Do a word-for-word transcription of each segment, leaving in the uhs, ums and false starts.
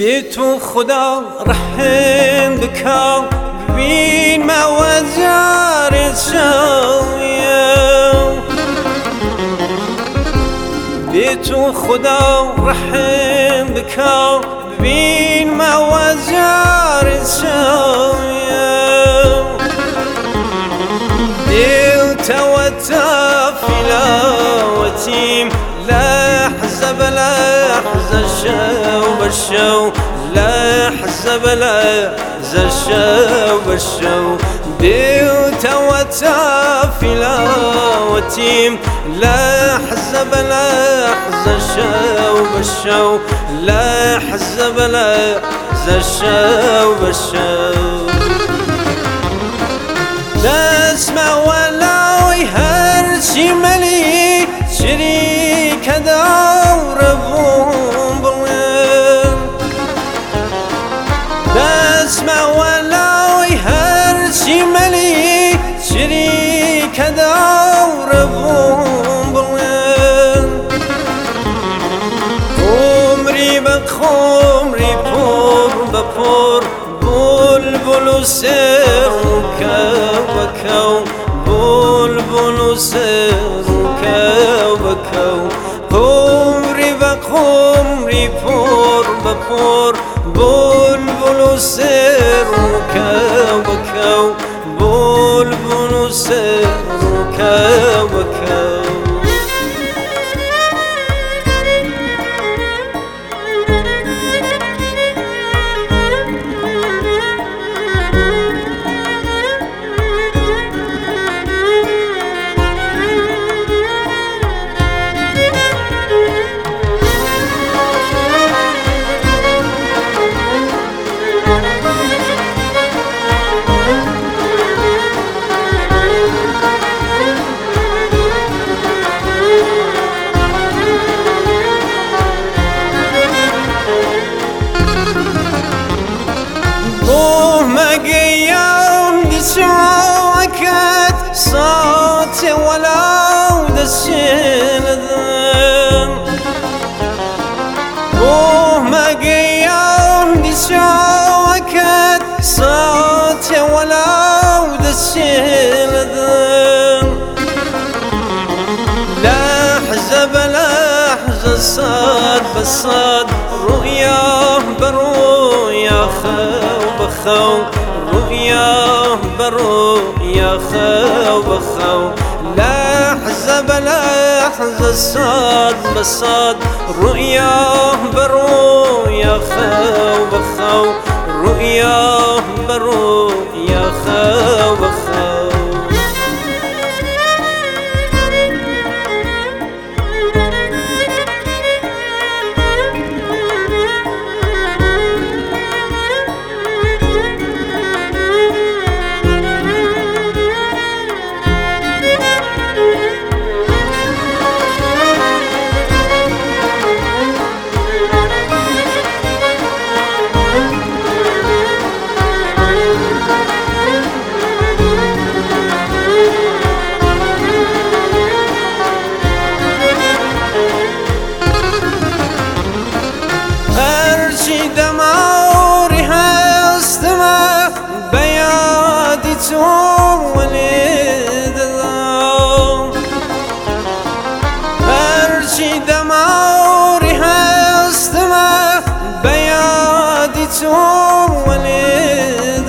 به تو خدا رحم بکن ببین موزار شایم به تو خدا رحم بکن ببین موزار شایم دل توتا فلاوتیم لحظة بلحظة شو بالشو لحظة بلحظة شو بالشو بيوت وتافلا وتيم لحظة بلحظة شو بالشو لحظة بلحظة شو بالشو تسمع ولو يهرشي ملي شريك دور بوم بلين تسمع ولو يهرشي ملي شريك دور بوم بلين خمري بخمري بور ببور بلبل سر وكو بلبل سر وكو قمري بقمري بور ببور بلبل سر وكو بلبل سر وكو صوتي ولو دشين ذن بوه ما قيام دي شوكت صوتي ولو دشين ذن لحظة بلحظة صاد بصاد رؤياه برؤيا خو بخو رؤياه برؤيا خو بخو لحظة بلحظة صاد بصاد رؤياه برؤيا خو بخو رؤياه برؤيا خو بخو دمعوري هستمع بيادي تولد هرشي دمعوري هستمع بيادي تولد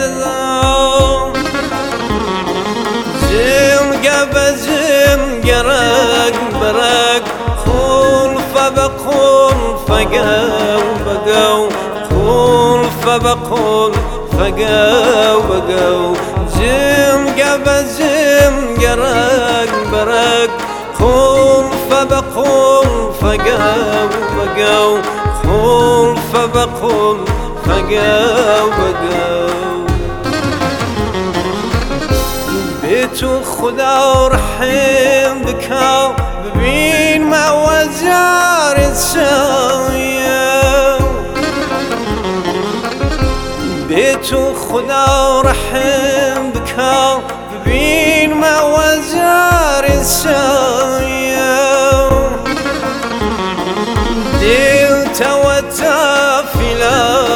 زم قبا زم قرق برق خلف بقول فقاو بقاو فبقول فقاو بقاو زم قبا زم قرق برق خول فبقول فقاو بقاو خول فبقول فقاو بقاو بيتو خدا رحم بكاو ببين ما وزارت شاوية بيتو خدا رحم بكاو ببين ما وزارت شاوية دل توتا فلا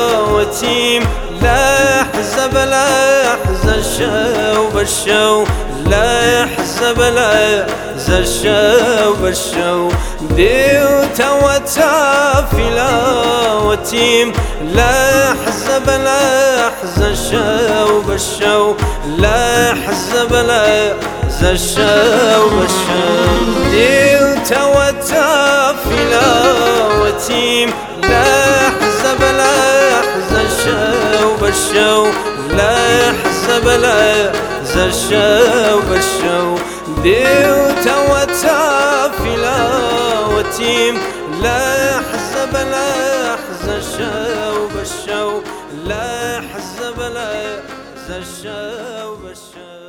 وتيم لا حزب لا حزب الشو بالشو لا حزب لا حزب الشو بالشو بيوت وتافلا وتيم لا حزب لا حزب الشو بالشو لا حزب لا حزب الشو بالشو بيوت وتافلا وتيم لا حزب لا حزب الشو بالشو لا حزب لا حزب الشو بالشو بيوت وتافلا وتيم لا حزب لا حزب الشو بالشو لا حزب لا حزب الشو بالشو